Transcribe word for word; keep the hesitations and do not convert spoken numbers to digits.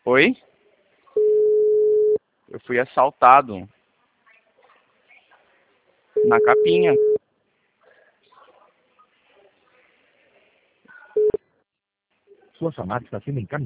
Oi? Eu fui assaltado. Na Capinha. Sua chamada está sendo encaminhada.